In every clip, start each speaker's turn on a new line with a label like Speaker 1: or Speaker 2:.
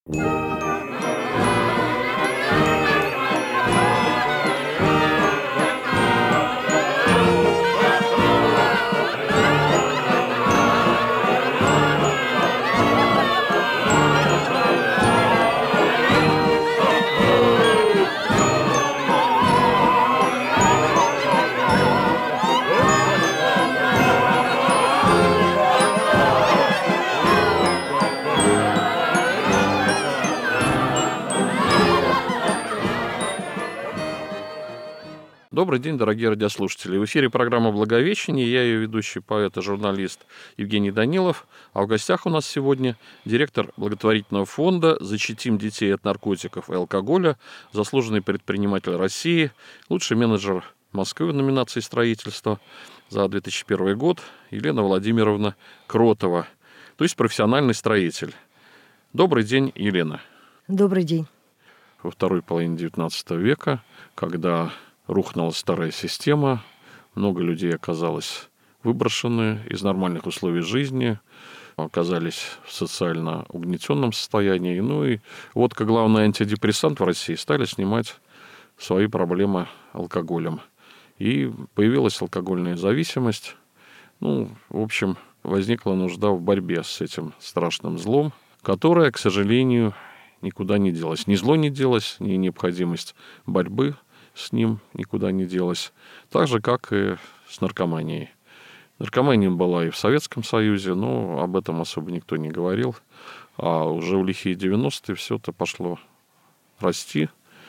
Speaker 1: Добрый день, дорогие радиослушатели. В эфире программа «Благовещение». Я ее ведущий поэт и журналист Евгений Данилов. А в гостях у нас сегодня директор благотворительного фонда «Защитим детей от наркотиков и алкоголя», заслуженный предприниматель России, лучший менеджер Москвы в номинации «Строительство» за 2001 год Елена Владимировна Кротова, то есть профессиональный строитель. Добрый день, Елена.
Speaker 2: Добрый день.
Speaker 1: Во второй половине XIX века, когда рухнула старая система, много людей оказалось выброшены из нормальных условий жизни, оказались в социально угнетенном состоянии. Ну и вот как главный антидепрессант в России стали снимать свои проблемы алкоголем. И появилась алкогольная зависимость. В общем, возникла нужда в борьбе с этим страшным злом, которое, к сожалению, никуда не делось. Ни зло не делось, ни необходимость борьбы с ним никуда не делась. Так же, как и с наркоманией. Наркомания была и в Советском Союзе, но об этом особо никто не говорил. А уже в лихие 90-е все это пошло расти.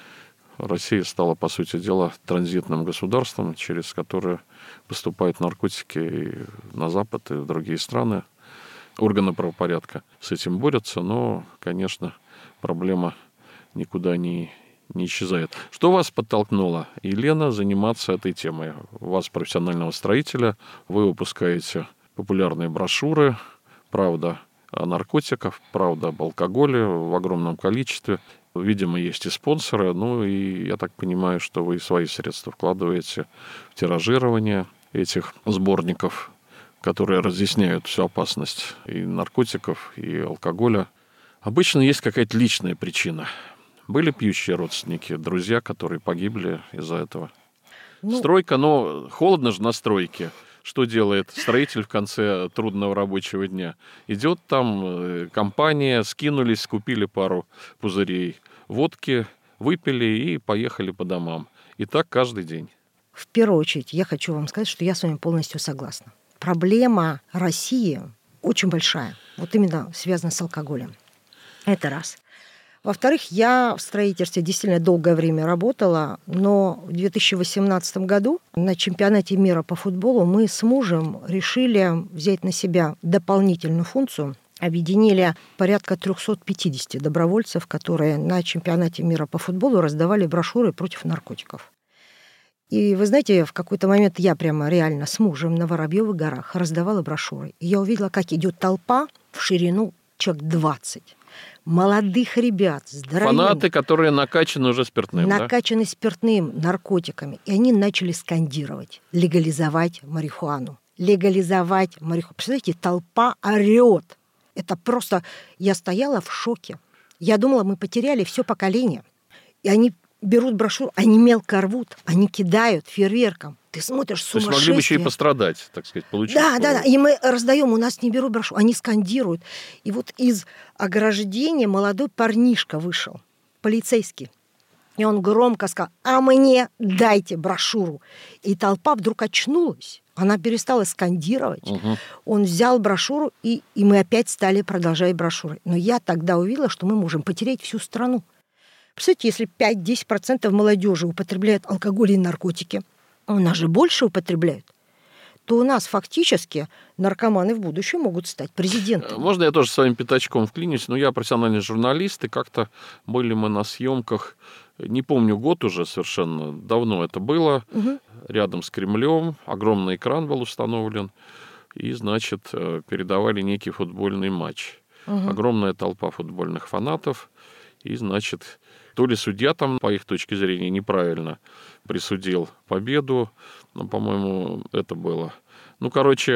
Speaker 1: Россия стала, по сути дела, транзитным государством, через которое поступают наркотики и на Запад, и в другие страны. Органы правопорядка с этим борются, но, конечно, проблема никуда не исчезает. Что вас подтолкнуло, Елена, заниматься этой темой? У вас профессионального строителя, вы выпускаете популярные брошюры, правда о наркотиках, правда об алкоголе в огромном количестве. Видимо, есть и спонсоры, и я так понимаю, что вы свои средства вкладываете в тиражирование этих сборников, которые разъясняют всю опасность и наркотиков, и алкоголя. Обычно есть какая-то личная причина. Были пьющие родственники, друзья, которые погибли из-за этого? Стройка, но холодно же на стройке. Что делает строитель в конце трудного рабочего дня? Идет там компания, скинулись, купили пару пузырей водки, выпили и поехали по домам. И так каждый день.
Speaker 2: В первую очередь я хочу вам сказать, что я с вами полностью согласна. Проблема России очень большая. Вот именно связана с алкоголем. Это раз. Во-вторых, я в строительстве действительно долгое время работала, но в 2018 году на чемпионате мира по футболу мы с мужем решили взять на себя дополнительную функцию. Объединили порядка 350 добровольцев, которые на чемпионате мира по футболу раздавали брошюры против наркотиков. И вы знаете, в какой-то момент я прямо реально с мужем на Воробьевых горах раздавала брошюры. И я увидела, как идет толпа в ширину человек 20. Молодых ребят, здоровенных.
Speaker 1: Фанаты, которые накачаны уже спиртным,
Speaker 2: накачаны спиртным, наркотиками. И они начали скандировать: легализовать марихуану. Легализовать марихуану. Представляете, толпа орет. Это просто... Я стояла в шоке. Я думала, мы потеряли все поколение. И они берут брошюру, они мелко рвут, они кидают фейерверком. Ты смотришь, сумасшествие.
Speaker 1: То есть могли бы еще и пострадать, так сказать, получить.
Speaker 2: Да. И мы раздаем, у нас не берут брошюру, они скандируют. И вот из ограждения молодой парнишка вышел, полицейский. И он громко сказал: а мне дайте брошюру. И толпа вдруг очнулась. Она перестала скандировать. Угу. Он взял брошюру, и мы опять стали продолжать брошюры. Но я тогда увидела, что мы можем потерять всю страну. Представляете, если 5-10% молодежи употребляют алкоголь и наркотики, у нас же больше употребляют, то у нас фактически наркоманы в будущем могут стать президентами.
Speaker 1: Можно я тоже с вами пятачком вклинюсь? Я профессиональный журналист, и как-то были мы на съемках, не помню год уже совершенно, давно это было, рядом с Кремлем, огромный экран был установлен, и, передавали некий футбольный матч. Огромная толпа футбольных фанатов, и, то ли судья там, по их точке зрения, неправильно присудил победу, по-моему, это было.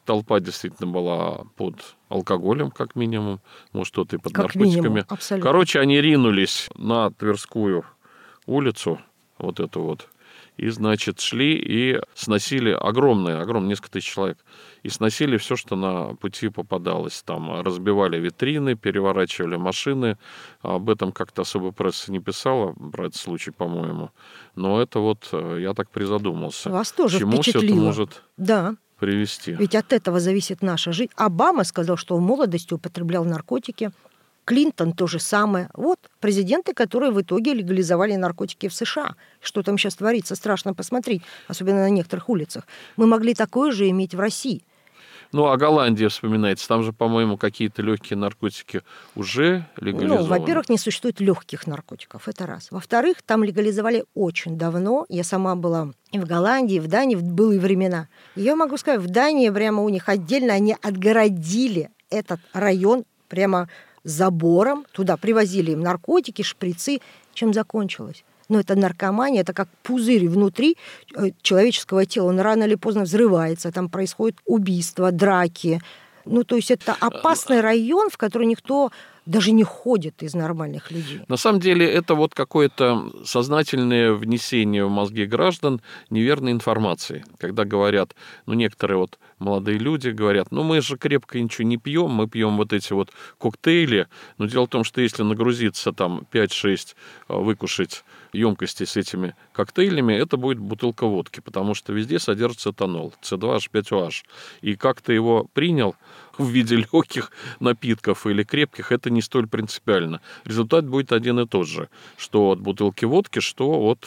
Speaker 1: толпа действительно была под алкоголем, как минимум, может, кто-то и под
Speaker 2: Как
Speaker 1: наркотиками.
Speaker 2: минимум, абсолютно.
Speaker 1: Короче, они ринулись на Тверскую улицу, вот эту вот, и, значит, шли и сносили огромное, несколько тысяч человек, и сносили все, что на пути попадалось. Там разбивали витрины, переворачивали машины. Об этом как-то особо пресса не писала, про этот случай, по-моему. Но это вот я так призадумался.
Speaker 2: Вас тоже
Speaker 1: к чему все это
Speaker 2: впечатлило.
Speaker 1: может
Speaker 2: Да.
Speaker 1: привести?
Speaker 2: Ведь от этого зависит наша жизнь. Обама сказал, что в молодости употреблял наркотики. Клинтон то же самое. Вот президенты, которые в итоге легализовали наркотики в США. Что там сейчас творится, страшно посмотреть, особенно на некоторых улицах. Мы могли такое же иметь в России.
Speaker 1: Ну, а Голландия вспоминается. Там же, по-моему, какие-то легкие наркотики уже легализованы.
Speaker 2: Ну, во-первых, не существует легких наркотиков, это раз. Во-вторых, там легализовали очень давно. Я сама была и в Голландии, и в Дании, в былые времена. И я могу сказать, в Дании прямо у них отдельно они отгородили этот район прямо забором. Туда привозили им наркотики, шприцы. Чем закончилось? Но это наркомания, это как пузырь внутри человеческого тела. Он рано или поздно взрывается, там происходит убийство, драки. Ну, то есть это опасный район, в который никто даже не ходит из нормальных людей.
Speaker 1: На самом деле это вот какое-то сознательное внесение в мозги граждан неверной информации. Когда говорят, ну, некоторые вот молодые люди говорят, ну, мы же крепко ничего не пьем, мы пьем вот эти вот коктейли. Но дело в том, что если нагрузиться там 5-6, выкушать емкости с этими коктейлями, это будет бутылка водки, потому что везде содержится этанол, С2H5OH. И как ты его принял в виде легких напитков или крепких, это не столь принципиально. Результат будет один и тот же, что от бутылки водки, что от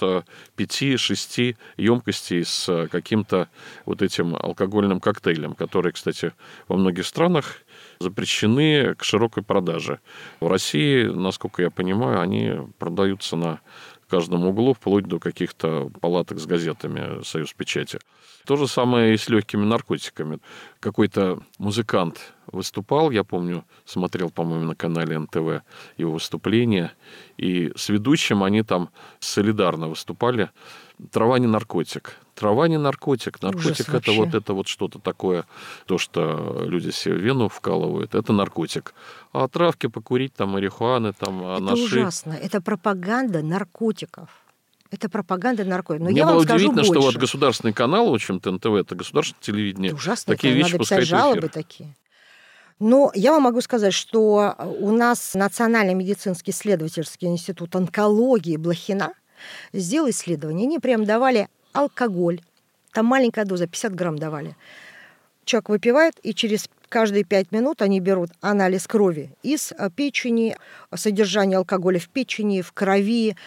Speaker 1: 5-6 емкостей с каким-то вот этим алкогольным коктейлем, которые, кстати, во многих странах запрещены к широкой продаже. В России, насколько я понимаю, они продаются на каждом углу, вплоть до каких-то палаток с газетами «Союз печати». То же самое и с легкими наркотиками. Какой-то музыкант выступал, я помню, смотрел, по-моему, на канале НТВ его выступление, и с ведущим они там солидарно выступали. Трава не наркотик. Трава не наркотик. Наркотик это вот что-то такое, то, что люди себе в вену вкалывают, это наркотик. А травки покурить, там, марихуаны, там, анаши.
Speaker 2: Это ужасно. Это пропаганда наркотиков. Это пропаганда наркотиков. Но
Speaker 1: мне
Speaker 2: я
Speaker 1: было
Speaker 2: вам скажу
Speaker 1: удивительно,
Speaker 2: больше.
Speaker 1: что вот государственный канал, в общем-то, НТВ, это государственное телевидение.
Speaker 2: Это ужасно.
Speaker 1: Такие
Speaker 2: это
Speaker 1: вещи
Speaker 2: надо
Speaker 1: пускает
Speaker 2: писать
Speaker 1: в
Speaker 2: жалобы
Speaker 1: эфир.
Speaker 2: такие. Но я вам могу сказать, что у нас Национальный медицинский исследовательский институт онкологии Блохина сделал исследование. Они прям давали алкоголь. Там маленькая доза, 50 грамм давали. Человек выпивает, и через каждые 5 минут они берут анализ крови из печени, содержание алкоголя в печени, в крови,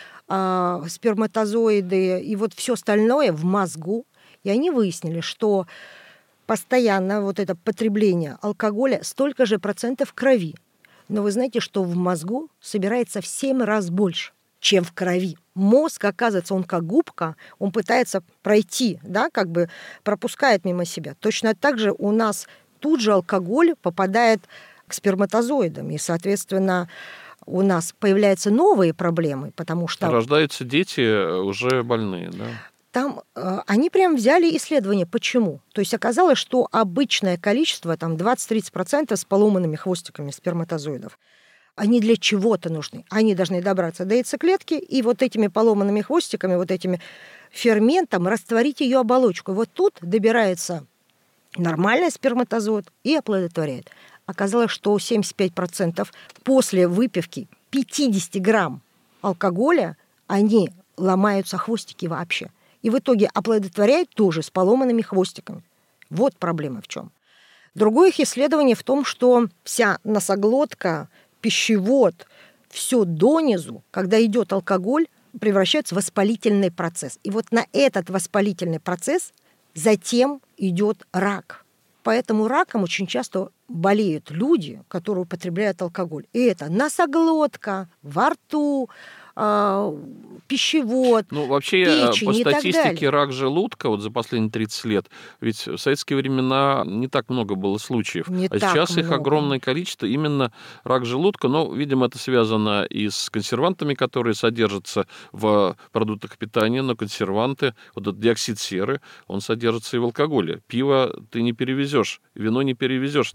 Speaker 2: сперматозоиды и вот все остальное в мозгу. И они выяснили, что постоянно вот это потребление алкоголя столько же процентов крови. Но вы знаете, что в мозгу собирается в 7 раз больше, чем в крови. Мозг, оказывается, он как губка, он пытается пройти, да, как бы пропускает мимо себя. Точно так же у нас тут же алкоголь попадает к сперматозоидам, и, соответственно, у нас появляются новые проблемы, потому что...
Speaker 1: Рождаются дети уже больные, да?
Speaker 2: Там они прям взяли исследование. Почему? То есть оказалось, что обычное количество, там 20-30% с поломанными хвостиками сперматозоидов, они для чего-то нужны. Они должны добраться до яйцеклетки и вот этими поломанными хвостиками, вот этими ферментом растворить ее оболочку. Вот тут добирается нормальный сперматозоид и оплодотворяет. Оказалось, что 75% после выпивки 50 грамм алкоголя они ломаются хвостики вообще. И в итоге оплодотворяют тоже с поломанными хвостиками. Вот проблема в чем. Другое их исследование в том, что вся носоглотка, пищевод, все донизу, когда идет алкоголь, превращается в воспалительный процесс. И вот на этот воспалительный процесс затем идет рак. Поэтому раком очень часто болеют люди, которые употребляют алкоголь. И это носоглотка, во рту, пищевод,
Speaker 1: Ну, вообще,
Speaker 2: печень
Speaker 1: по
Speaker 2: и так
Speaker 1: статистике,
Speaker 2: далее.
Speaker 1: рак желудка вот за последние 30 лет, ведь в советские времена не так много было случаев,
Speaker 2: Не
Speaker 1: а
Speaker 2: так
Speaker 1: сейчас их
Speaker 2: много.
Speaker 1: огромное количество, именно рак желудка. Но, видимо, это связано и с консервантами, которые содержатся в продуктах питания, но консерванты, вот этот диоксид серы, он содержится и в алкоголе. Пиво ты не перевезешь, вино не перевезешь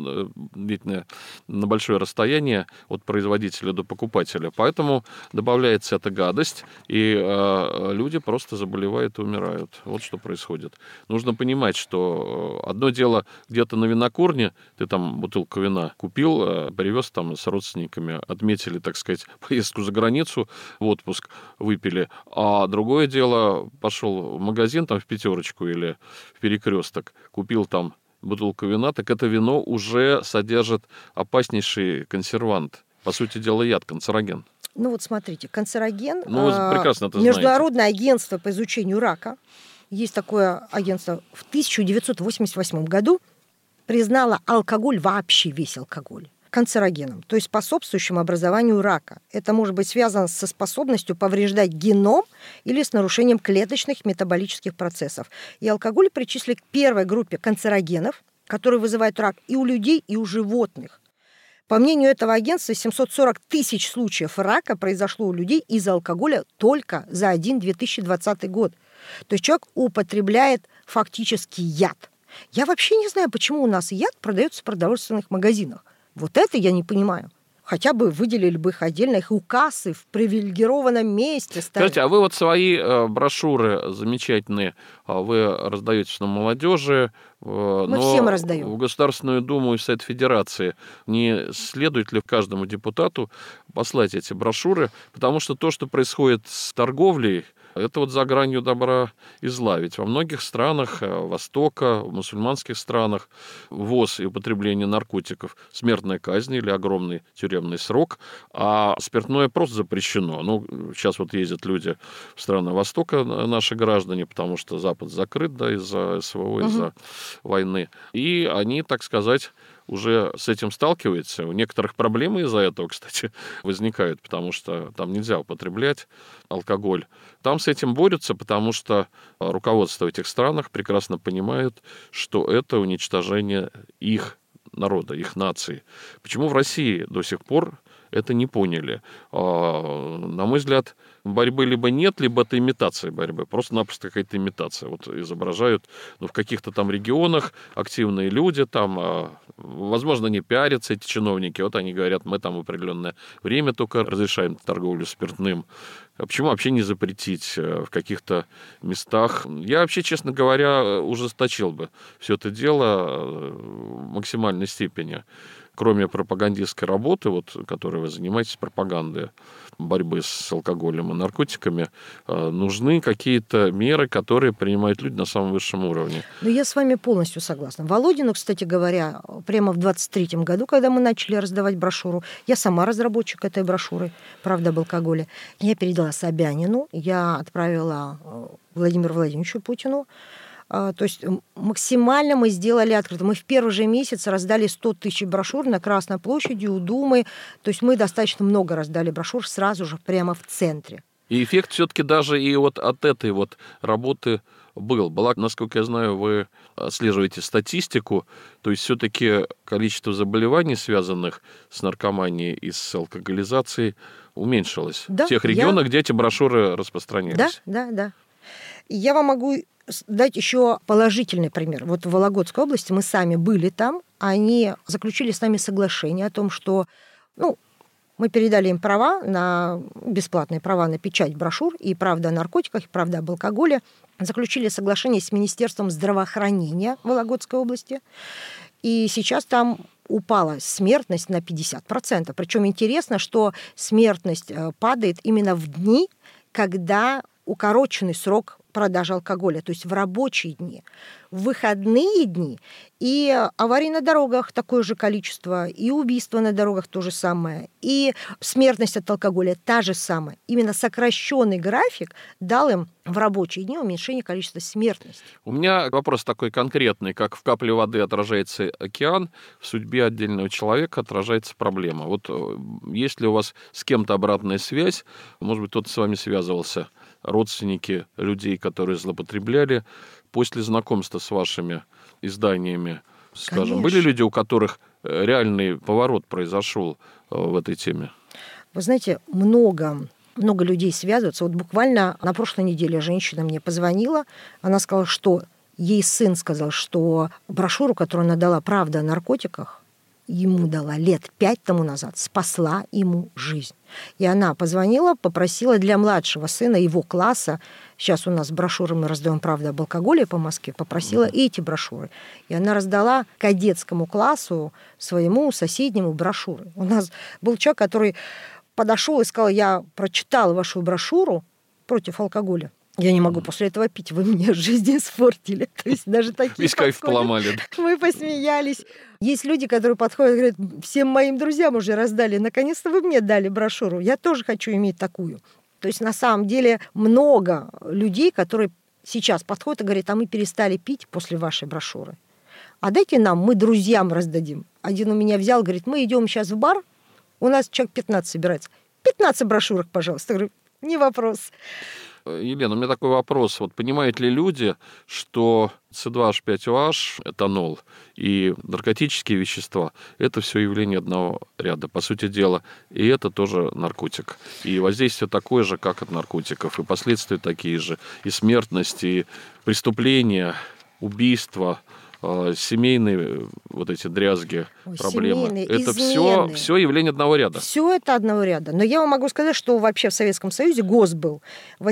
Speaker 1: на большое расстояние от производителя до покупателя. Поэтому добавляется эта гадость, и люди просто заболевают и умирают. Вот что происходит. Нужно понимать, что одно дело где-то на винокурне, ты там бутылку вина купил, привез там с родственниками, отметили, так сказать, поездку за границу, в отпуск выпили. А другое дело, пошел в магазин там в Пятерочку или в Перекресток, купил там бутылку вина, так это вино уже содержит опаснейший консервант. По сути дела, яд, канцероген.
Speaker 2: Ну вот смотрите, канцероген,
Speaker 1: Ну, вы прекрасно это знаете.
Speaker 2: Международное агентство по изучению рака, есть такое агентство, в 1988 году признало алкоголь, вообще весь алкоголь, канцерогеном, то есть способствующим образованию рака. Это может быть связано со способностью повреждать геном или с нарушением клеточных метаболических процессов. И алкоголь причислили к первой группе канцерогенов, которые вызывают рак и у людей, и у животных. По мнению этого агентства, 740 тысяч случаев рака произошло у людей из-за алкоголя только за один 2020 год. То есть человек употребляет фактически яд. Я вообще не знаю, почему у нас яд продается в продовольственных магазинах. Вот это я не понимаю. Хотя бы выделили бы их отдельно, их у кассы в привилегированном месте ставят.
Speaker 1: Скажите, а вы вот свои брошюры замечательные, вы раздаете на молодежи,
Speaker 2: Мы всем
Speaker 1: но
Speaker 2: раздаем.
Speaker 1: в Государственную Думу и в Совет Федерации не следует ли каждому депутату послать эти брошюры? Потому что то, что происходит с торговлей, это вот за гранью добра и зла. Ведь во многих странах Востока, в мусульманских странах ввоз и употребление наркотиков — смертная казнь или огромный тюремный срок, а спиртное просто запрещено. Ну, сейчас вот ездят люди в страны Востока, наши граждане, потому что Запад закрыт, да, из-за СВО, из-за войны. И они, так сказать, уже с этим сталкиваются. У некоторых проблемы из-за этого, кстати, возникают, потому что там нельзя употреблять алкоголь. Там с этим борются, потому что руководство в этих странах прекрасно понимает, что это уничтожение их народа, их нации. Почему в России до сих пор это не поняли? На мой взгляд, борьбы либо нет, либо это имитация борьбы. Просто-напросто какая-то имитация. Вот изображают в каких-то там регионах активные люди, там, возможно, не пиарятся эти чиновники. Вот они говорят, мы там в определенное время только разрешаем торговлю спиртным. А почему вообще не запретить в каких-то местах? Я вообще, честно говоря, ужесточил бы все это дело в максимальной степени. Кроме пропагандистской работы, вот, которой вы занимаетесь, пропагандой борьбы с алкоголем и наркотиками, нужны какие-то меры, которые принимают люди на самом высшем уровне.
Speaker 2: Ну, я с вами полностью согласна. Володину, кстати говоря, прямо в 23-м году, когда мы начали раздавать брошюру, я сама разработчик этой брошюры «Правда об алкоголе», я передала Собянину, я отправила Владимиру Владимировичу Путину. То есть максимально мы сделали открыто. Мы в первый же месяц раздали 100 тысяч брошюр на Красной площади у Думы. То есть мы достаточно много раздали брошюр сразу же прямо в центре.
Speaker 1: И эффект все-таки даже и вот от этой вот работы был. Была, насколько я знаю, вы отслеживаете статистику, то есть все-таки количество заболеваний, связанных с наркоманией и с алкоголизацией, уменьшилось.
Speaker 2: Да,
Speaker 1: в тех регионах, где эти брошюры распространялись.
Speaker 2: Да. И я вам могу дать еще положительный пример. Вот в Вологодской области мы сами были там, они заключили с нами соглашение о том, что мы передали им бесплатные права на печать брошюр и «Правда о наркотиках», и «Правда об алкоголе». Заключили соглашение с Министерством здравоохранения Вологодской области. И сейчас там упала смертность на 50%. Причем интересно, что смертность падает именно в дни, когда укороченный срок продажи алкоголя, то есть в рабочие дни, в выходные дни. И аварий на дорогах такое же количество, и убийства на дорогах то же самое, и смертность от алкоголя та же самая. Именно сокращенный график дал им в рабочие дни уменьшение количества смертности.
Speaker 1: У меня вопрос такой конкретный, как в капле воды отражается океан, в судьбе отдельного человека отражается проблема. Вот есть ли у вас с кем-то обратная связь, может быть, кто-то с вами связывался, родственники людей, которые злоупотребляли, после знакомства с вашими изданиями, скажем,
Speaker 2: Конечно.
Speaker 1: были люди, у которых реальный поворот произошел в этой теме?
Speaker 2: Вы знаете, много людей связываются. Вот буквально на прошлой неделе женщина мне позвонила, она сказала, что ей сын сказал, что брошюру, которую она дала «Правда о наркотиках», ему дала лет 5 тому назад, спасла ему жизнь. И она позвонила, попросила для младшего сына его класса, сейчас у нас брошюры мы раздаем «Правда об алкоголе» по Москве, попросила эти брошюры. И она раздала кадетскому классу своему соседнему брошюры. У нас был человек, который подошел и сказал: я прочитал вашу брошюру против алкоголя. Я не могу после этого пить, вы мне жизнь испортили. То есть даже такие
Speaker 1: Весь кайф
Speaker 2: подходят.
Speaker 1: поломали.
Speaker 2: Мы посмеялись. Есть люди, которые подходят и говорят: всем моим друзьям уже раздали, наконец-то вы мне дали брошюру, я тоже хочу иметь такую. То есть на самом деле много людей, которые сейчас подходят и говорят: а мы перестали пить после вашей брошюры. А дайте нам, мы друзьям раздадим. Один у меня взял, говорит: мы идем сейчас в бар, у нас человек 15 собирается. 15 брошюрок, пожалуйста. Я говорю: не вопрос.
Speaker 1: Елена, у меня такой вопрос. Вот понимают ли люди, что С2H5OH, этанол и наркотические вещества – это все явление одного ряда, по сути дела. И это тоже наркотик. И воздействие такое же, как от наркотиков, и последствия такие же. И смертность, и преступления, убийства, семейные вот эти дрязги, проблемы.
Speaker 2: Семейные,
Speaker 1: Это
Speaker 2: измены.
Speaker 1: все явление одного ряда.
Speaker 2: Все это одного ряда. Но я вам могу сказать, что вообще в Советском Союзе ГОСТ был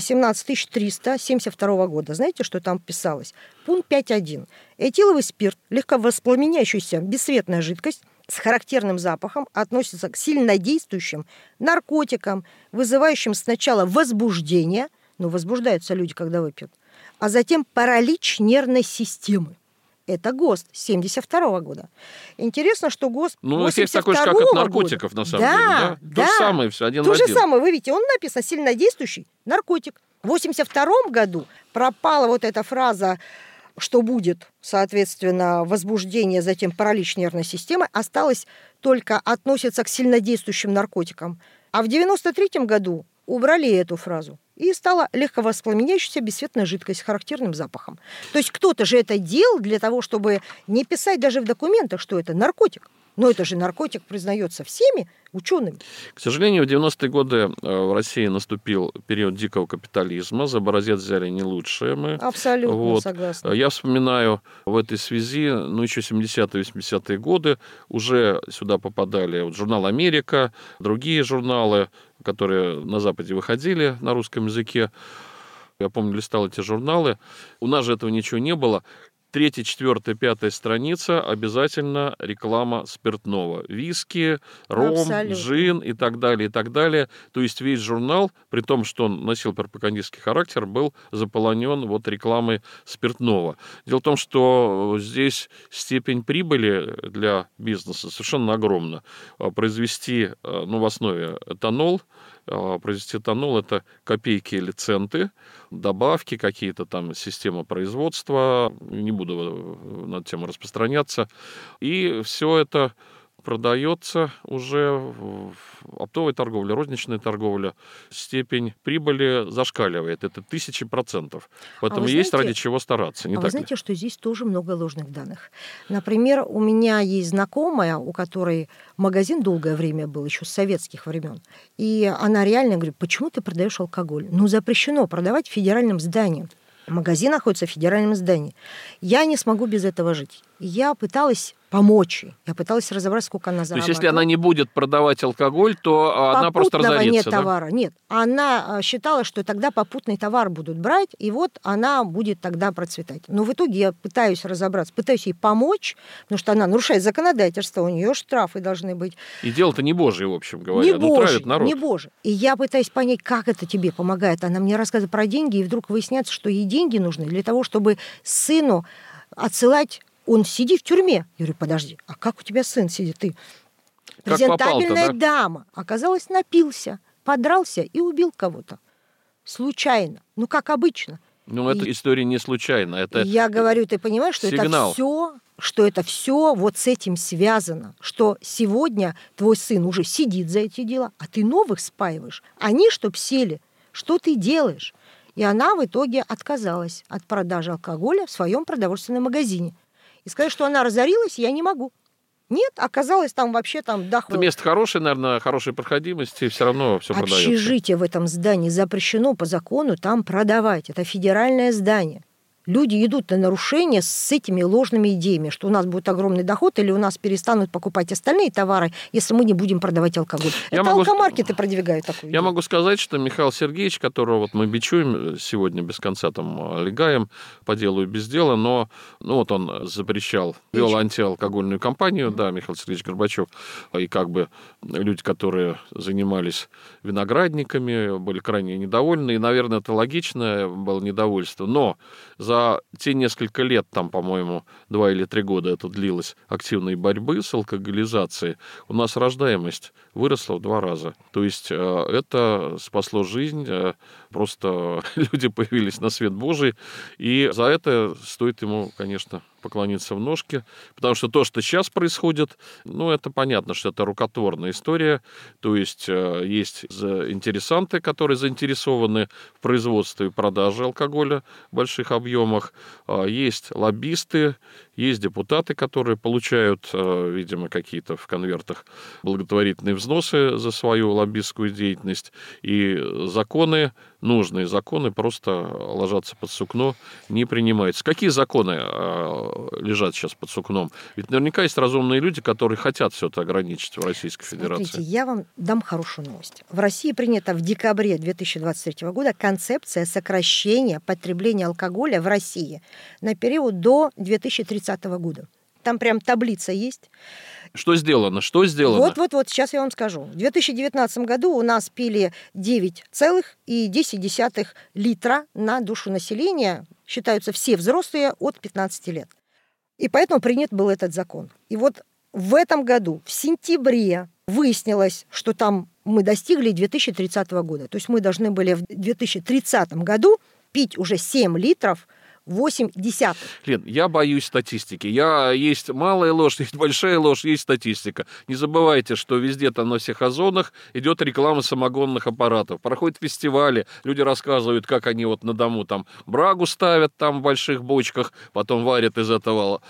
Speaker 2: 18372 года. Знаете, что там писалось? Пункт 5.1. Этиловый спирт, легковоспламеняющаяся бесцветная жидкость с характерным запахом, относится к сильнодействующим наркотикам, вызывающим сначала возбуждение, но возбуждаются люди, когда выпьют, а затем паралич нервной системы. Это ГОСТ 1972 года. Интересно, что ГОСТ 1982
Speaker 1: эффект такой же, как от наркотиков, на самом деле, да? То же самое, все один в
Speaker 2: То
Speaker 1: один.
Speaker 2: же самое, вы видите, он написан сильнодействующий наркотик. В 1982 году пропала вот эта фраза, что будет, соответственно, возбуждение, затем паралич нервной системы, осталось только относится к сильнодействующим наркотикам. А в 1993 году убрали эту фразу. И стала легковоспламеняющаяся бесцветная жидкость с характерным запахом. То есть кто-то же это делал для того, чтобы не писать даже в документах, что это наркотик. Но это же наркотик признается всеми учеными.
Speaker 1: К сожалению, в 90-е годы в России наступил период дикого капитализма. За образец взяли не лучшее мы.
Speaker 2: Абсолютно согласна.
Speaker 1: Я вспоминаю в этой связи, еще 70-е, 80-е годы уже сюда попадали журнал «Америка», другие журналы, которые на Западе выходили на русском языке. Я помню, листал эти журналы. У нас же этого ничего не было. 3, 4, 5 страница обязательно реклама спиртного. Виски, ром,
Speaker 2: Абсолютно.
Speaker 1: джин и так далее, и так далее. То есть весь журнал, при том, что он носил пропагандистский характер, был заполонен рекламой спиртного. Дело в том, что здесь степень прибыли для бизнеса совершенно огромна. Произвести, в основе этанол, произвести этанол – это копейки или центы, добавки, какие-то там системы производства, не буду на эту тему распространяться. И все это продается уже в оптовой торговле, розничной торговле. Степень прибыли зашкаливает. Это 1000%. Поэтому есть ради чего стараться. Не так
Speaker 2: вы
Speaker 1: ли?
Speaker 2: знаете, что здесь тоже много ложных данных. Например, у меня есть знакомая, у которой магазин долгое время был, еще с советских времен. И она реально говорит: почему ты продаешь алкоголь? Запрещено продавать в федеральном здании. Магазин находится в федеральном здании. Я не смогу без этого жить. Я пыталась помочь ей. Я пыталась разобраться, сколько она зарабатывает.
Speaker 1: То есть, если она не будет продавать алкоголь, то она просто разорится,
Speaker 2: нет
Speaker 1: да?
Speaker 2: товара. Нет, она считала, что тогда попутный товар будут брать, и вот она будет тогда процветать. Но в итоге я пытаюсь разобраться, пытаюсь ей помочь, потому что она нарушает законодательство, у нее штрафы должны быть.
Speaker 1: И дело-то не божье, в общем говоря. Травят народ.
Speaker 2: Не божье. И я пытаюсь понять, как это тебе помогает. Она мне рассказывает про деньги, и вдруг выясняется, что ей деньги нужны для того, чтобы сыну отсылать. Он сидит в тюрьме. Я говорю, подожди, а как у тебя сын сидит? Ты презентабельная дама. Оказалось, напился, подрался и убил кого-то. Случайно. Ну, как обычно.
Speaker 1: Ну, эта история не случайна. Это
Speaker 2: я говорю, ты понимаешь, что
Speaker 1: сигнал.
Speaker 2: это все вот с этим связано, что сегодня твой сын уже сидит за эти дела, а ты новых спаиваешь. Они, чтоб сели, что ты делаешь? И она в итоге отказалась от продажи алкоголя в своем продовольственном магазине. И сказать, что она разорилась, я не могу. Нет, оказалось, там вообще доход.
Speaker 1: Это место хорошее, наверное, хорошей проходимости, все равно все продается.
Speaker 2: Общежитие в этом здании запрещено по закону там продавать. Это федеральное здание. Люди идут на нарушения с этими ложными идеями, что у нас будет огромный доход или у нас перестанут покупать остальные товары, если мы не будем продавать алкоголь. Алкомаркеты продвигают такую идею.
Speaker 1: Я могу сказать, что Михаил Сергеевич, которого вот мы бичуем сегодня без конца, легаем по делу и без дела, но вот он запрещал, вел антиалкогольную кампанию, да, Михаил Сергеевич Горбачев, и как бы люди, которые занимались виноградниками, были крайне недовольны, и, наверное, это логичное было недовольство, но за те несколько лет, по-моему, 2 или 3 года это длилось, активной борьбы с алкоголизацией, у нас рождаемость выросла в 2 раза. То есть это спасло жизнь, просто люди появились на свет Божий, и за это стоит ему, конечно, поклониться в ножки, потому что то, что сейчас происходит, это понятно, что это рукотворная история, то есть есть интересанты, которые заинтересованы в производстве и продаже алкоголя в больших объемах, есть лоббисты, есть депутаты, которые получают, видимо, какие-то в конвертах благотворительные взносы за свою лоббистскую деятельность, и нужные законы просто ложатся под сукно, не принимаются. Какие законы лежат сейчас под сукном? Ведь наверняка есть разумные люди, которые хотят все это ограничить в Российской Федерации.
Speaker 2: Смотрите, я вам дам хорошую новость. В России принята в декабре 2023 года концепция сокращения потребления алкоголя в России на период до 2030 года. Там прям таблица есть.
Speaker 1: Что сделано? Вот,
Speaker 2: сейчас я вам скажу. В 2019 году у нас пили 9,10 литра на душу населения. Считаются все взрослые от 15 лет. И поэтому принят был этот закон. И вот в этом году, в сентябре, выяснилось, что там мы достигли 2030 года. То есть мы должны были в 2030 году пить уже 7 литров 0,8.
Speaker 1: Лен, я боюсь статистики. Есть малая ложь, есть большая ложь, есть статистика. Не забывайте, что везде на всех озонах идет реклама самогонных аппаратов. Проходят фестивали, люди рассказывают, как они на дому брагу ставят в больших бочках, потом варят из этого,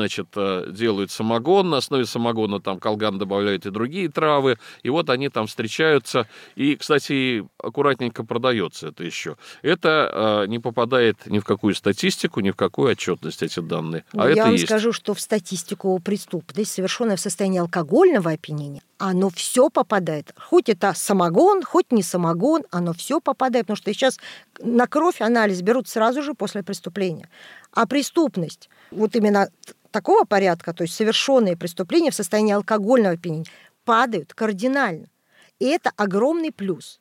Speaker 1: делают самогон, на основе самогона колган добавляют и другие травы, и вот они встречаются. И, кстати, аккуратненько продается это еще. Это не попадает ни в какую статистику, ни в какую отчетность эти данные.
Speaker 2: Я вам скажу, что в статистику преступности, совершенной в состоянии алкогольного опьянения, оно все попадает. Хоть это самогон, хоть не самогон, оно все попадает, потому что сейчас на кровь анализ берут сразу же после преступления. А преступность, вот именно такого порядка, то есть совершенные преступления в состоянии алкогольного опьянения, падают кардинально. И это огромный плюс.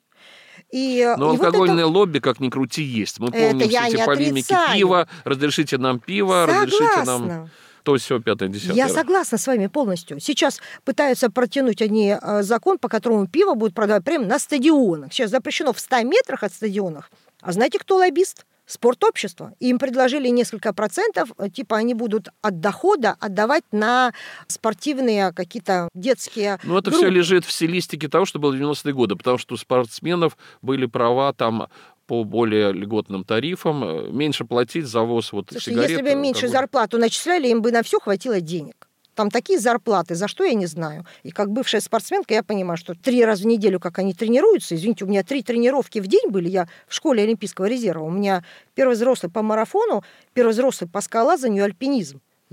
Speaker 1: Но алкогольное лобби, как ни крути, есть. Мы помним все эти полемики пива, разрешите нам пиво, разрешите нам то, все, 5-10.
Speaker 2: Я согласна с вами полностью. Сейчас пытаются протянуть они закон, по которому пиво будут продавать прямо на стадионах. Сейчас запрещено в 100 метрах от стадионов. А знаете, кто лоббист? Спортобщество. Им предложили несколько процентов, они будут от дохода отдавать на спортивные какие-то детские
Speaker 1: это
Speaker 2: группы.
Speaker 1: все лежит в стилистике того, что было в 90-е годы, потому что у спортсменов были права по более льготным тарифам, меньше платить за ввоз сигарет.
Speaker 2: Если бы меньше зарплату начисляли, им бы на все хватило денег. Там такие зарплаты, за что я не знаю. И как бывшая спортсменка я понимаю, что 3 раза в неделю, как они тренируются, извините, у меня 3 тренировки в день были, я в школе Олимпийского резерва. У меня первый взрослый по марафону, первый взрослый по скалолазанию и альпинизм.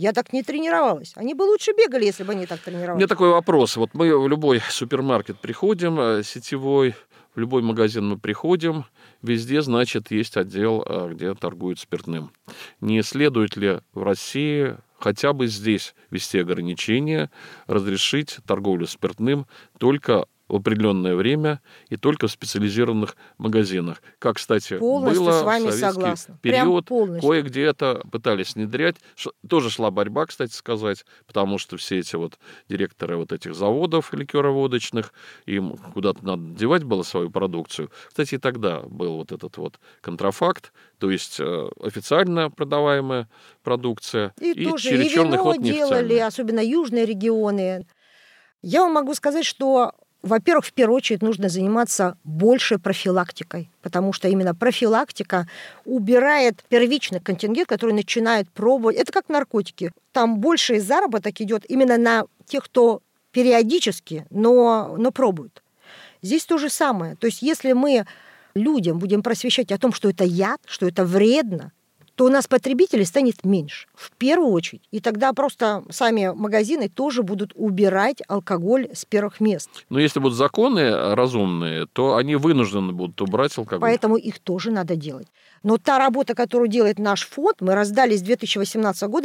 Speaker 2: Я так не тренировалась. Они бы лучше бегали, если бы они так
Speaker 1: У
Speaker 2: тренировались.
Speaker 1: меня такой вопрос. Вот мы в любой супермаркет приходим, сетевой, в любой магазин мы приходим, везде, значит, есть отдел, где торгуют спиртным. Не следует ли в России хотя бы здесь ввести ограничения, разрешить торговлю спиртным только в определенное время и только в специализированных магазинах? Как, кстати,
Speaker 2: Полностью
Speaker 1: было
Speaker 2: с вами
Speaker 1: в советский
Speaker 2: согласна. Прям
Speaker 1: период,
Speaker 2: полностью.
Speaker 1: кое-где это пытались внедрять. Тоже шла борьба, кстати сказать, потому что все эти вот директоры вот этих заводов ликероводочных, им куда-то надо девать было свою продукцию. Кстати, и тогда был вот этот вот контрафакт, то есть официально продаваемая продукция и
Speaker 2: тоже и
Speaker 1: чересчурный
Speaker 2: вино
Speaker 1: ход
Speaker 2: делали,
Speaker 1: неофициальный.
Speaker 2: особенно южные регионы. Я вам могу сказать, что, во-первых, в первую очередь нужно заниматься больше профилактикой, потому что именно профилактика убирает первичный контингент, который начинает пробовать. Это как наркотики. Там больший заработок идет именно на тех, кто периодически, но пробует. Здесь то же самое. То есть если мы людям будем просвещать о том, что это яд, что это вредно, то у нас потребителей станет меньше, в первую очередь. И тогда просто сами магазины тоже будут убирать алкоголь с первых мест.
Speaker 1: Но если будут законы разумные, то они вынуждены будут убрать алкоголь.
Speaker 2: Поэтому их тоже надо делать. Но та работа, которую делает наш фонд, мы раздали с 2018 года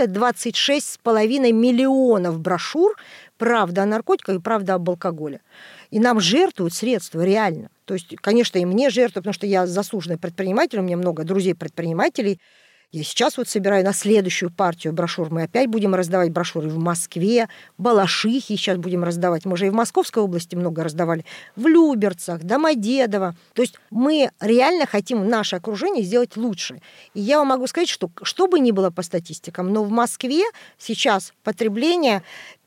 Speaker 2: 26,5 миллионов брошюр «Правда о наркотиках» и «Правда об алкоголе». И нам жертвуют средства реально. То есть, конечно, и мне жертвуют, потому что я заслуженный предприниматель, у меня много друзей-предпринимателей. Я сейчас вот собираю на следующую партию брошюр. Мы опять будем раздавать брошюры в Москве, Балашихе сейчас будем раздавать. Мы же и в Московской области много раздавали. В Люберцах, Домодедово. То есть мы реально хотим наше окружение сделать лучше. И я вам могу сказать, что бы ни было по статистикам, но в Москве сейчас потребление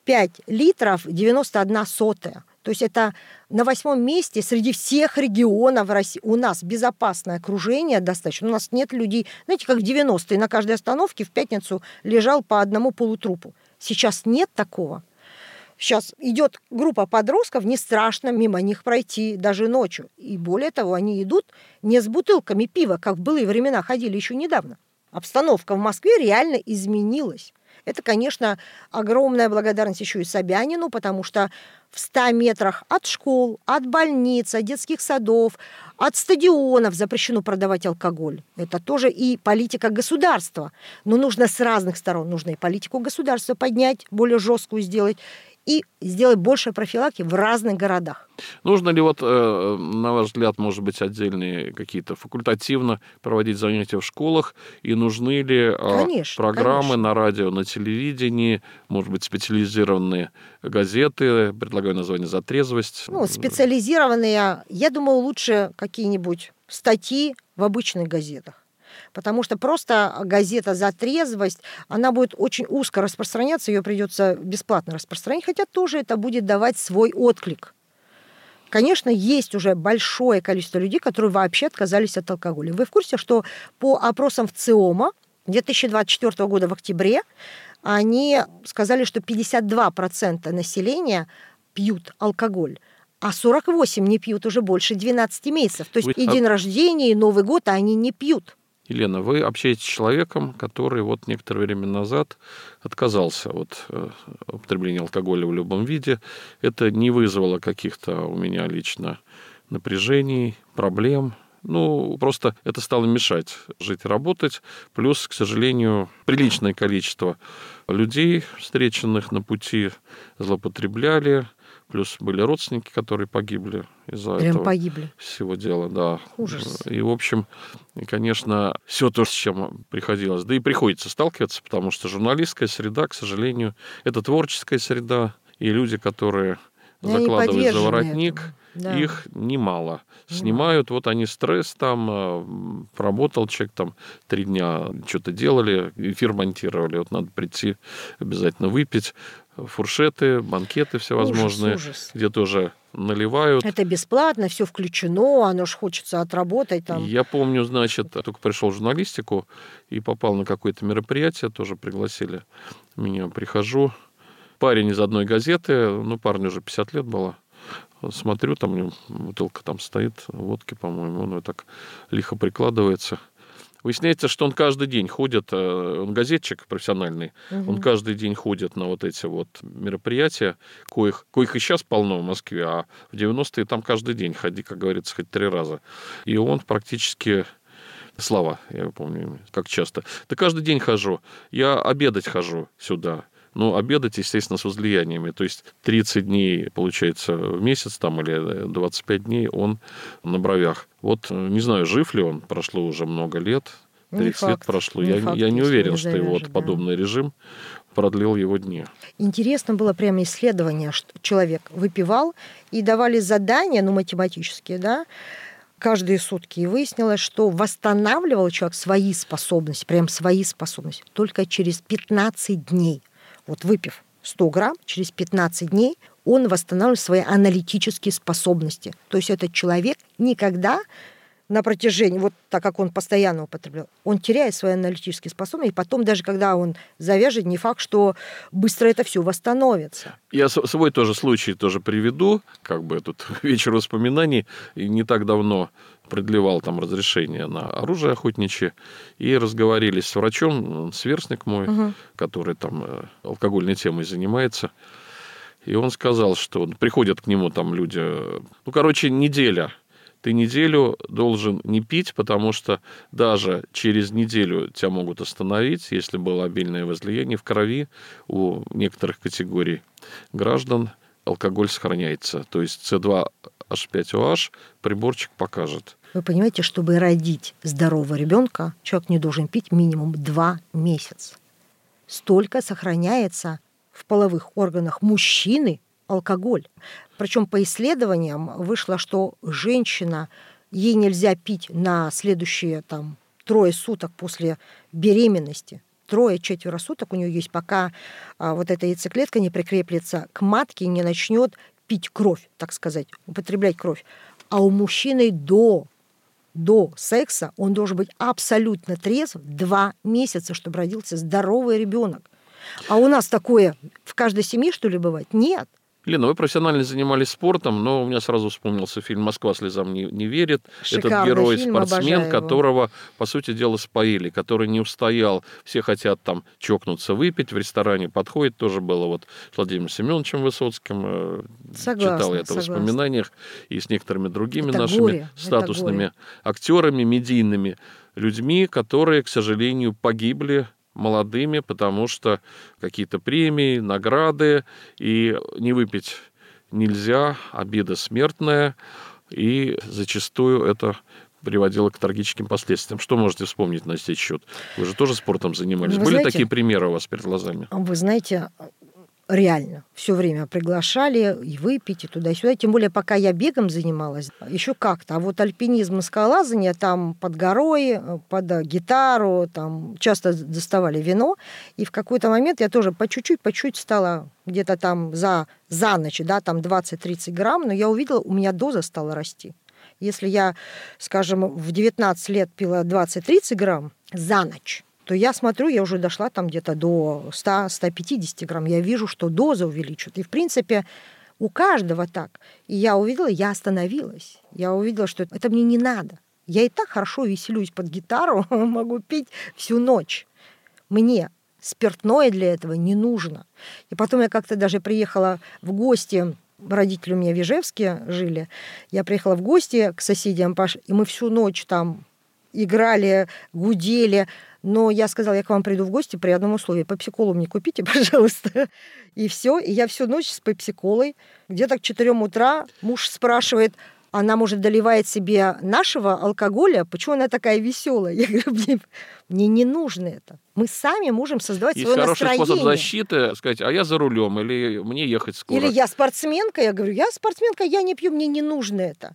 Speaker 2: 5 литров 91 сотая. То есть это на 8-м месте среди всех регионов России. У нас безопасное окружение достаточно. У нас нет людей, знаете, как в 90-е, на каждой остановке в пятницу лежал по одному полутрупу. Сейчас нет такого. Сейчас идет группа подростков, не страшно мимо них пройти даже ночью. И более того, они идут не с бутылками пива, как в былые времена ходили еще недавно. Обстановка в Москве реально изменилась. Это, конечно, огромная благодарность еще и Собянину, потому что в 100 метрах от школ, от больниц, от детских садов, от стадионов запрещено продавать алкоголь. Это тоже и политика государства. Но нужно с разных сторон. Нужно и политику государства поднять, более жесткую сделать, и сделать больше профилактики в разных городах.
Speaker 1: Нужно ли, вот, на ваш взгляд, может быть, отдельные какие-то факультативно проводить занятия в школах? И нужны ли программы на радио, на телевидении, может быть, специализированные газеты? Предлагаю название «За трезвость».
Speaker 2: Специализированные, я думаю, лучше какие-нибудь статьи в обычных газетах. Потому что просто газета «За трезвость», она будет очень узко распространяться, ее придется бесплатно распространять, хотя тоже это будет давать свой отклик. Конечно, есть уже большое количество людей, которые вообще отказались от алкоголя. Вы в курсе, что по опросам ВЦИОМа 2024 года в октябре они сказали, что 52% населения пьют алкоголь, а 48% не пьют уже больше 12 месяцев. То есть и день рождения, и Новый год они не пьют.
Speaker 1: Елена, вы общаетесь с человеком, который вот некоторое время назад отказался от употребления алкоголя в любом виде. Это не вызвало каких-то у меня лично напряжений, проблем. Просто это стало мешать жить и работать. Плюс, к сожалению, приличное количество людей, встреченных на пути, злоупотребляли. Плюс были родственники, которые погибли из-за этого всего дела. Да.
Speaker 2: Ужас.
Speaker 1: И, в общем, конечно, все то, с чем приходилось, да и приходится сталкиваться, потому что журналистская среда, к сожалению, это творческая среда, и люди, которые закладывают за воротник, их немало. Снимают, вот они стресс там, поработал человек там 3 дня, что-то делали, эфир монтировали, вот надо прийти, обязательно выпить. Фуршеты, банкеты всевозможные,
Speaker 2: ужас.
Speaker 1: Где тоже наливают.
Speaker 2: Это бесплатно, все включено, оно ж хочется отработать там.
Speaker 1: Я помню, значит, только пришел в журналистику и попал на какое-то мероприятие, тоже пригласили меня, прихожу. Парень из одной газеты, парню уже 50 лет было. Смотрю, там у него бутылка там стоит, водки, по-моему, он ее так лихо прикладывается. Выясняется, что он каждый день ходит, он газетчик профессиональный, он каждый день ходит на вот эти вот мероприятия, коих и сейчас полно в Москве, а в 90-е там каждый день ходи, как говорится, хоть 3 раза. И он практически... Слава, я помню, как часто. Да каждый день хожу. Я обедать хожу сюда. Ну, обедать, естественно, с возлияниями. То есть 30 дней, получается, в месяц там, или 25 дней он на Бровях. Вот не знаю, жив ли он, прошло уже много лет, 30 лет прошло. Я не уверен, что его вот подобный режим продлил его дни.
Speaker 2: Интересно было прямо исследование, что человек выпивал, и давали задания, математические, да, каждые сутки. И выяснилось, что восстанавливал человек свои способности, прям свои способности, только через 15 дней. Вот выпив 100 грамм, через 15 дней он восстанавливает свои аналитические способности. То есть этот человек никогда на протяжении, вот так как он постоянно употреблял, он теряет свои аналитические способности, и потом даже когда он завяжет, не факт, что быстро это все восстановится.
Speaker 1: Я свой тоже случай тоже приведу, как бы тут вечер воспоминаний. И не так давно продлевал там разрешение на оружие охотничье, и разговорились с врачом, сверстник мой, который там алкогольной темой занимается. И он сказал, что приходят к нему там люди, неделя. Ты неделю должен не пить, потому что даже через неделю тебя могут остановить, если было обильное возлияние в крови. У некоторых категорий граждан алкоголь сохраняется. То есть С2H5OH приборчик покажет.
Speaker 2: Вы понимаете, чтобы родить здорового ребенка, человек не должен пить минимум 2 месяца. Столько сохраняется в половых органах мужчины алкоголь. Причем по исследованиям вышло, что женщина, ей нельзя пить на следующие 3 суток после беременности. 3-4 суток у нее есть, пока вот эта яйцеклетка не прикреплется к матке и не начнет пить кровь, так сказать, употреблять кровь. А у мужчины до секса он должен быть абсолютно трезв 2 месяца, чтобы родился здоровый ребенок. А у нас такое в каждой семье, что ли, бывает? Нет.
Speaker 1: Лена, вы профессионально занимались спортом, но у меня сразу вспомнился фильм «Москва слезам не верит».
Speaker 2: Шикарный
Speaker 1: Этот герой,
Speaker 2: фильм,
Speaker 1: спортсмен, которого, по сути дела, споили, который не устоял. Все хотят там чокнуться, выпить в ресторане. Подходит, тоже было вот с Владимиром Семеновичем Высоцким. Читал я это в воспоминаниях. И с некоторыми другими нашими статусными актерами, медийными людьми, которые, к сожалению, погибли молодыми, потому что какие-то премии, награды, и не выпить нельзя, обида смертная, и зачастую это приводило к трагическим последствиям. Что можете вспомнить на сей счет? Вы же тоже спортом занимались. Были такие примеры у вас перед глазами?
Speaker 2: Вы знаете, реально все время приглашали и выпить, и туда, и сюда. Тем более, пока я бегом занималась, еще как-то. А вот альпинизм и скалолазание там под горой, под гитару, там часто доставали вино. И в какой-то момент я тоже по чуть-чуть стала где-то там за ночь, да, там 20-30 грамм, но я увидела, у меня доза стала расти. Если я, скажем, в 19 лет пила 20-30 грамм за ночь, то я смотрю, я уже дошла там где-то до 100-150 грамм. Я вижу, что доза увеличивает. И, в принципе, у каждого так. И я увидела, я остановилась. Я увидела, что это мне не надо. Я и так хорошо веселюсь под гитару, могу пить всю ночь. Мне спиртное для этого не нужно. И потом я как-то даже приехала в гости, родители у меня в Ижевске жили, я приехала в гости к соседям, и мы всю ночь там играли, гудели. Но я сказала, я к вам приду в гости при одном условии. Пепси-колу мне купите, пожалуйста. И все. И я всю ночь с пепси-колой. Где-то к 4 утра муж спрашивает, она, может, доливает себе нашего алкоголя? Почему она такая веселая? Я говорю, мне не нужно это. Мы сами можем создавать свое настроение.
Speaker 1: Есть хороший способ защиты, сказать, а я за рулем, или мне ехать скоро.
Speaker 2: Или я спортсменка, я говорю, я спортсменка, я не пью, мне не нужно это.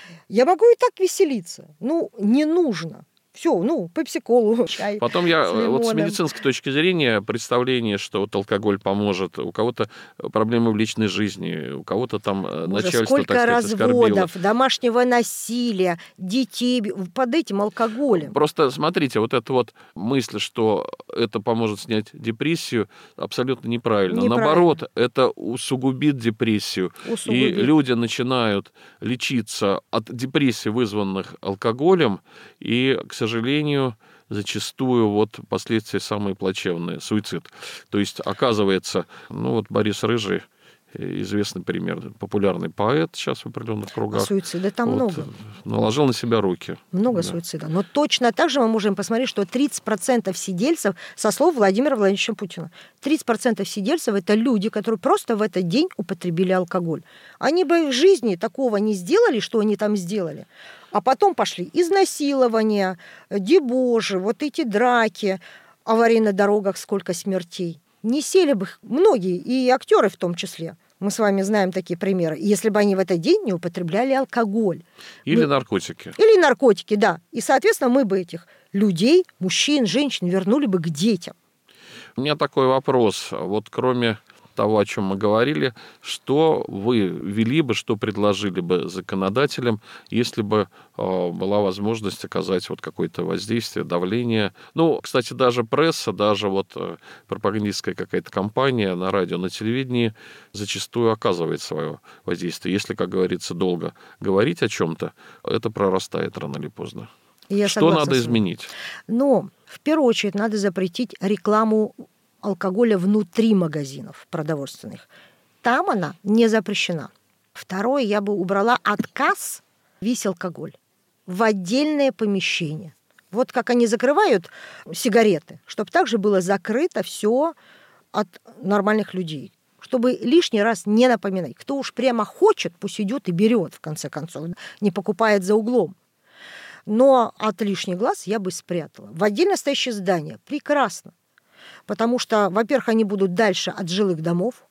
Speaker 2: Я могу и так веселиться. Не нужно. Все, пепси-колу, чай.
Speaker 1: Потом с медицинской точки зрения представление, что вот алкоголь поможет. У кого-то проблемы в личной жизни, у кого-то там начальство,
Speaker 2: сколько
Speaker 1: так сказать,
Speaker 2: разводов,
Speaker 1: оскорбило.
Speaker 2: Домашнего насилия, детей под этим алкоголем.
Speaker 1: Просто смотрите, вот эта вот мысль, что это поможет снять депрессию, абсолютно неправильно. Наоборот, это усугубит депрессию. И люди начинают лечиться от депрессий, вызванных алкоголем, и, к сожалению, сожалению, зачастую вот последствия самые плачевные, суицид. То есть, оказывается, Борис Рыжий, известный пример, популярный поэт сейчас в определенных кругах.
Speaker 2: Суицида там много.
Speaker 1: Наложил на себя руки.
Speaker 2: Много суицида. Но точно так же мы можем посмотреть, что 30% сидельцев, со слов Владимира Владимировича Путина, 30% сидельцев – это люди, которые просто в этот день употребили алкоголь. Они бы в жизни такого не сделали, что они там сделали. А потом пошли изнасилования, дебоши, вот эти драки, аварии на дорогах, сколько смертей. Не сели бы многие, и актеры в том числе. Мы с вами знаем такие примеры. Если бы они в этот день не употребляли алкоголь.
Speaker 1: Или наркотики.
Speaker 2: Или наркотики, да. И, соответственно, мы бы этих людей, мужчин, женщин вернули бы к детям.
Speaker 1: У меня такой вопрос. Вот кроме того, о чем мы говорили, что вы ввели бы, что предложили бы законодателям, если бы была возможность оказать вот какое-то воздействие, давление. Кстати, даже пресса, даже пропагандистская какая-то кампания на радио, на телевидении зачастую оказывает свое воздействие. Если, как говорится, долго говорить о чем-то, это прорастает рано или поздно. Что надо изменить?
Speaker 2: В первую очередь надо запретить рекламу алкоголя внутри магазинов продовольственных. Там она не запрещена. Второе, я бы убрала от касс весь алкоголь в отдельное помещение. Вот как они закрывают сигареты, чтобы также было закрыто все от нормальных людей. Чтобы лишний раз не напоминать. Кто уж прямо хочет, пусть идет и берет, в конце концов, не покупает за углом. Но от лишних глаз я бы спрятала. В отдельно стоящее здание прекрасно. Потому что, во-первых, они будут дальше от жилых домов,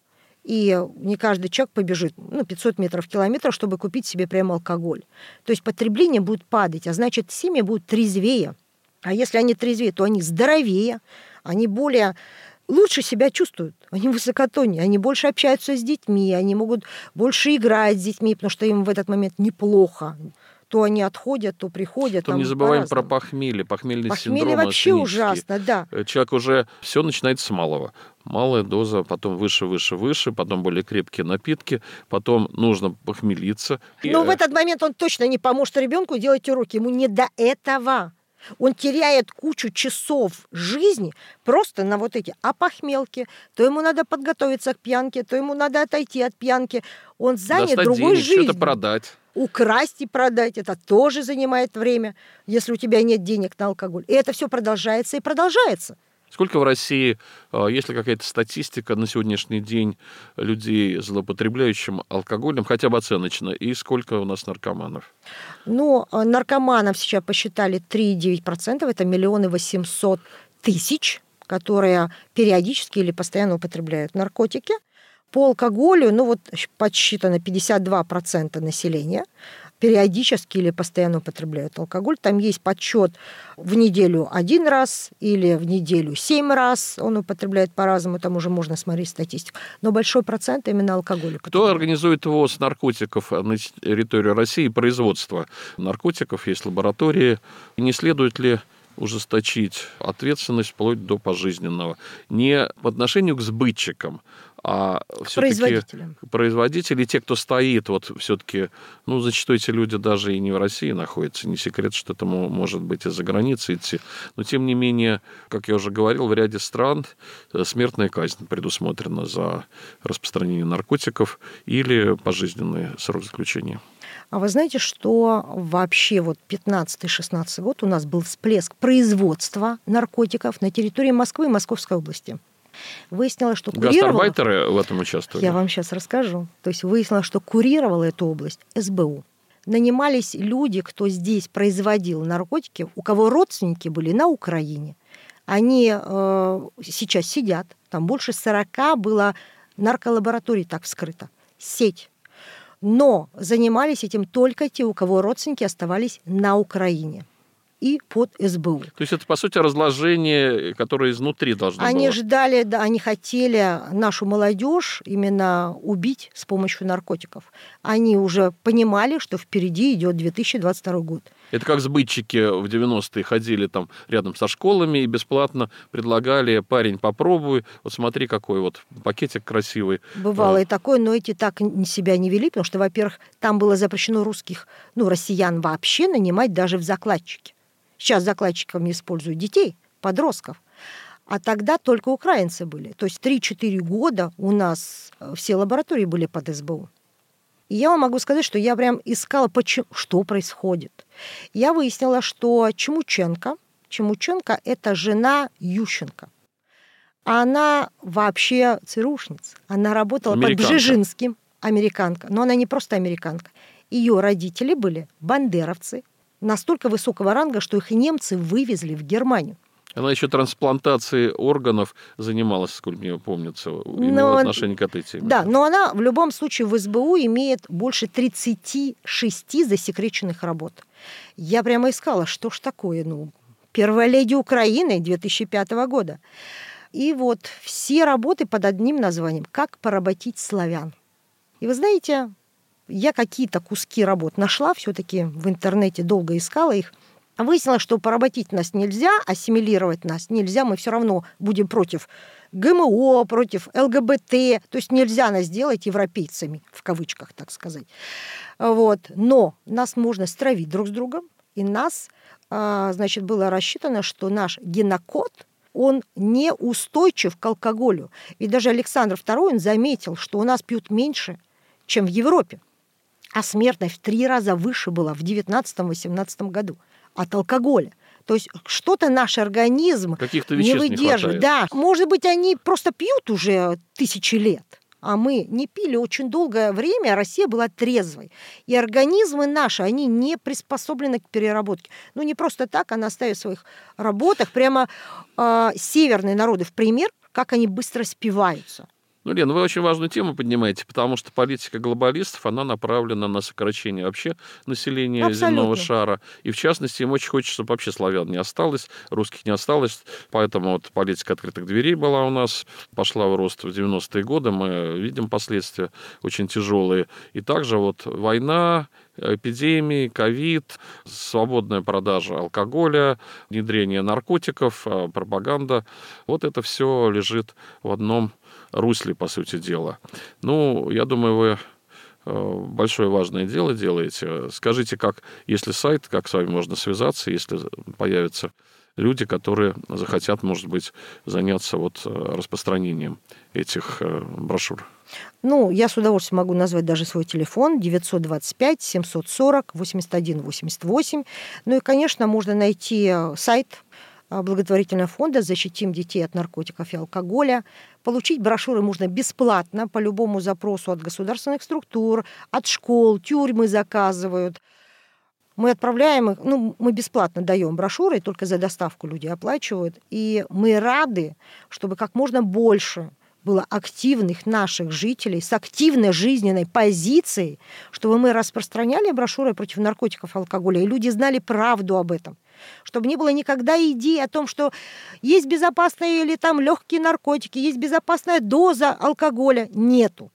Speaker 2: и не каждый человек побежит 500 метров, километров, чтобы купить себе прямо алкоголь. То есть потребление будет падать, а значит, семьи будут трезвее. А если они трезвее, то они здоровее, они лучше себя чувствуют, они высокотоннее, они больше общаются с детьми, они могут больше играть с детьми, потому что им в этот момент неплохо. То они отходят, то приходят.
Speaker 1: Не забываем про похмелье, похмельный синдром.
Speaker 2: Похмелье вообще ужасно, да.
Speaker 1: Человек уже все начинает с малого. Малая доза, потом выше, потом более крепкие напитки, потом нужно похмелиться.
Speaker 2: Но в этот момент он точно не поможет ребенку делать уроки, ему не до этого. Он теряет кучу часов жизни просто на эти опохмелки. То ему надо подготовиться к пьянке, то ему надо отойти от пьянки. Он занят
Speaker 1: достать
Speaker 2: другой
Speaker 1: денег,
Speaker 2: жизнью.
Speaker 1: что-то продать.
Speaker 2: Украсть и продать, это тоже занимает время, если у тебя нет денег на алкоголь. И это все продолжается и продолжается.
Speaker 1: Сколько в России, есть ли какая-то статистика на сегодняшний день людей, злоупотребляющих алкоголем, хотя бы оценочно, и сколько у нас наркоманов?
Speaker 2: Наркоманов сейчас посчитали 3,9%, это 1 800 000, которые периодически или постоянно употребляют наркотики. По алкоголю, подсчитано 52% населения периодически или постоянно употребляют алкоголь. Там есть подсчет в неделю 1 раз или в неделю 7 раз. Он употребляет по-разному, там уже можно смотреть статистику. Но большой процент именно алкоголя.
Speaker 1: Кто организует ввоз наркотиков на территорию России, производство наркотиков, есть лаборатории? Не следует ли ужесточить ответственность вплоть до пожизненного? Не по отношению к сбытчикам, а все-таки производители, те, кто стоит, все-таки, зачастую эти люди даже и не в России находятся, не секрет, что это может быть из-за границы идти, но тем не менее, как я уже говорил, в ряде стран смертная казнь предусмотрена за распространение наркотиков или пожизненный срок заключения.
Speaker 2: А вы знаете, что вообще 15-16 год у нас был всплеск производства наркотиков на территории Москвы и Московской области. Выяснилось, что
Speaker 1: гастарбайтеры в этом участвовали?
Speaker 2: Я вам сейчас расскажу. То есть выяснилось, что курировала эту область СБУ. Нанимались люди, кто здесь производил наркотики, у кого родственники были на Украине. Они сейчас сидят, там больше 40 было нарколабораторий так вскрыто. Сеть. Но занимались этим только те, у кого родственники оставались на Украине и под СБУ.
Speaker 1: То есть это, по сути, разложение, которое изнутри должно было...
Speaker 2: Они ждали, да, они хотели нашу молодежь именно убить с помощью наркотиков. Они уже понимали, что впереди идет 2022 год.
Speaker 1: Это как сбытчики в 90-е ходили там рядом со школами и бесплатно предлагали: парень, попробуй, смотри, какой пакетик красивый.
Speaker 2: Бывало и такое, но эти так себя не вели, потому что, во-первых, там было запрещено россиян вообще нанимать даже в закладчики. Сейчас закладчиками используют детей, подростков. А тогда только украинцы были. То есть 3-4 года у нас все лаборатории были под СБУ. И я вам могу сказать, что я прям искала, что происходит. Я выяснила, что Чемученко – это жена Ющенко. Она вообще ЦРУшница. Она работала под Бжезинским, американка. Но она не просто американка. Ее родители были бандеровцы настолько высокого ранга, что их немцы вывезли в Германию.
Speaker 1: Она еще трансплантацией органов занималась, сколько мне помнится, имела отношение к этой теме.
Speaker 2: Да, но она в любом случае в СБУ имеет больше 36 засекреченных работ. Я прямо искала, что ж такое, первая леди Украины 2005 года. И вот все работы под одним названием «Как поработить славян». И вы знаете, я какие-то куски работ нашла, все-таки в интернете долго искала их. Выяснила, что поработить нас нельзя, ассимилировать нас нельзя, мы все равно будем против ГМО, против ЛГБТ, то есть нельзя нас сделать европейцами, в кавычках, так сказать. Вот. Но нас можно стравить друг с другом, и было рассчитано, что наш генокод, он неустойчив к алкоголю. И даже Александр II, он заметил, что у нас пьют меньше, чем в Европе, а смертность в 3 раза выше была в 19-18 году. От алкоголя. То есть что-то наш организм не выдерживает. Да, может быть, они просто пьют уже 1000 лет, а мы не пили очень долгое время, а Россия была трезвой. И организмы наши, они не приспособлены к переработке. Не просто так, она ставит в своих работах прямо северные народы в пример, как они быстро спиваются.
Speaker 1: Лена, вы очень важную тему поднимаете, потому что политика глобалистов, она направлена на сокращение вообще населения земного шара. И, в частности, им очень хочется, чтобы вообще славян не осталось, русских не осталось. Поэтому вот политика открытых дверей была у нас, пошла в рост в 90-е годы. Мы видим последствия очень тяжелые. И также вот война, эпидемии, ковид, свободная продажа алкоголя, внедрение наркотиков, пропаганда. Вот это все лежит в одном русле, по сути дела. Я думаю, вы большое важное дело делаете. Скажите, если сайт, как с вами можно связаться, если появятся люди, которые захотят, может быть, заняться распространением этих брошюр?
Speaker 2: Я с удовольствием могу назвать даже свой телефон 925-740-8188. И, конечно, можно найти сайт благотворительного фонда «Защитим детей от наркотиков и алкоголя». Получить брошюры можно бесплатно по любому запросу от государственных структур, от школ, тюрьмы заказывают. Мы отправляем их, мы бесплатно даем брошюры, и только за доставку люди оплачивают. И мы рады, чтобы как можно больше было активных наших жителей с активной жизненной позицией, чтобы мы распространяли брошюры против наркотиков и алкоголя, и люди знали правду об этом. Чтобы не было никогда идей о том, что есть безопасные или легкие наркотики, есть безопасная доза алкоголя. Нету.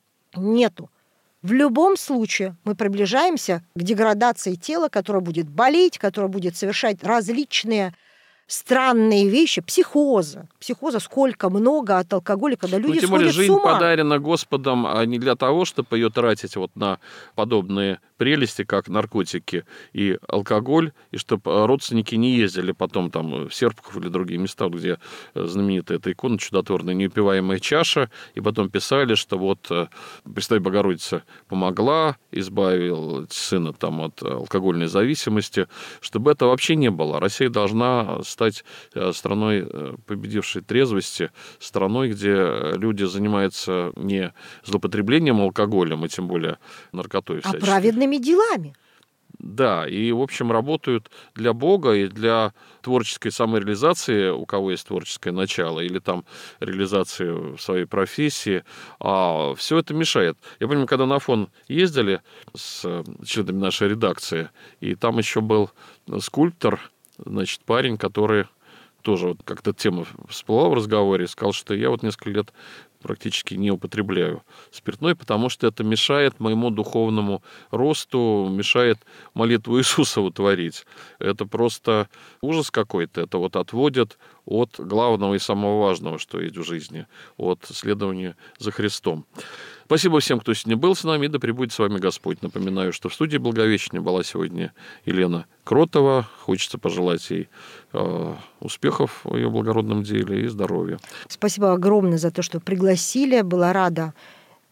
Speaker 2: В любом случае мы приближаемся к деградации тела, которое будет болеть, которое будет совершать различные странные вещи, психоза, сколько много от алкоголя, когда люди
Speaker 1: тем более
Speaker 2: сходят с ума.
Speaker 1: Жизнь подарена Господом, а не для того, чтобы ее тратить на подобные прелести, как наркотики и алкоголь, и чтобы родственники не ездили потом в Серпухов или другие места, где знаменитая эта икона чудотворная неупиваемая чаша, и потом писали, что Пресвятая Богородица помогла, избавила сына от алкогольной зависимости, чтобы это вообще не было. Россия должна стать страной, победившей трезвости, страной, где люди занимаются не злоупотреблением алкоголем, и тем более наркотой всяческой,
Speaker 2: а праведными делами.
Speaker 1: Да, и, в общем, работают для Бога и для творческой самореализации, у кого есть творческое начало, или реализации в своей профессии. А все это мешает. Я помню, когда на ФОН ездили с членами нашей редакции, и там еще был скульптор, парень, который тоже как-то тема всплыла в разговоре, сказал, что я несколько лет практически не употребляю спиртное, потому что это мешает моему духовному росту, мешает молитву Иисуса творить. Это просто ужас какой-то. Это отводит от главного и самого важного, что есть в жизни, от следования за Христом. Спасибо всем, кто сегодня был с нами, и да пребудет с вами Господь. Напоминаю, что в студии Благовещения была сегодня Елена Кротова. Хочется пожелать ей успехов в ее благородном деле и здоровья.
Speaker 2: Спасибо огромное за то, что пригласили. Была рада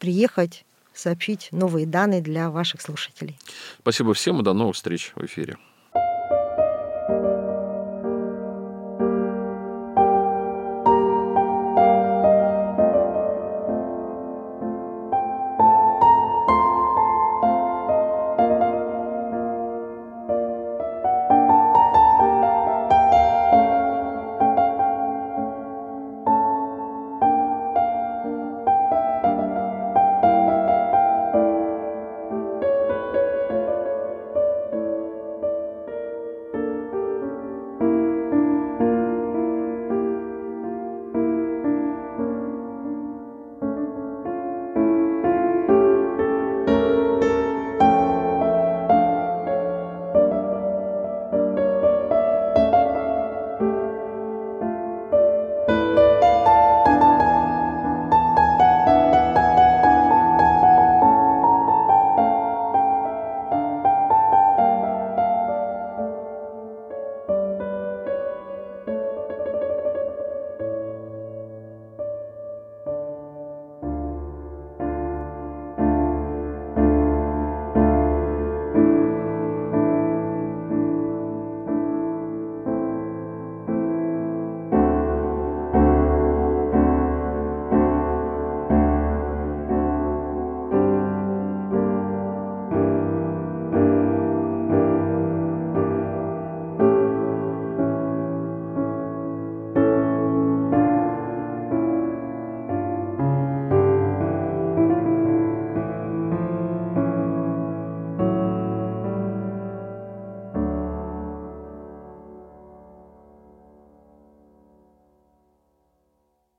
Speaker 2: приехать, сообщить новые данные для ваших слушателей.
Speaker 1: Спасибо всем и до новых встреч в эфире.